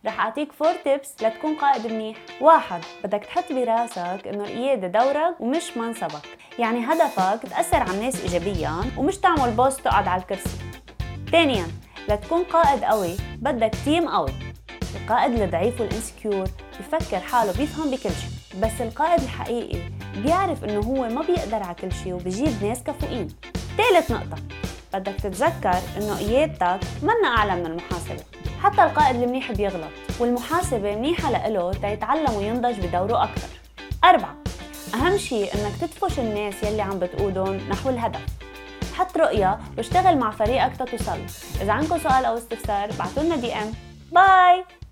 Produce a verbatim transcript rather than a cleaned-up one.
رح أعطيك فور تيبس لتكون قائد منيح. واحد، بدك تحط براسك إنه القيادة دورك ومش منصبك، يعني هدفك تأثر على الناس إيجابياً ومش تعمل بوس تقعد على الكرسي. ثانياً، لتكون قائد قوي بدك تيم قوي. القائد الضعيف والإنسكيور بفكر حاله بيفهم بكل شيء، بس القائد الحقيقي بيعرف إنه هو ما بيقدر على كل شيء وبيجيب ناس كفؤين. ثالث نقطة، بدك تتذكر إنه قيادتك منا أعلى من المحاسبة. حتى القائد المنيح بيغلط، والمحاسبة منيحة لإله تيتعلم وينضج بدوره أكثر. أربعة، أهم شيء إنك تدفش الناس يلي عم بتقودهم نحو الهدف. حط رؤية واشتغل مع فريقك تتوصل. إذا عندكم سؤال أو استفسار بعتولنا دي إم. باي.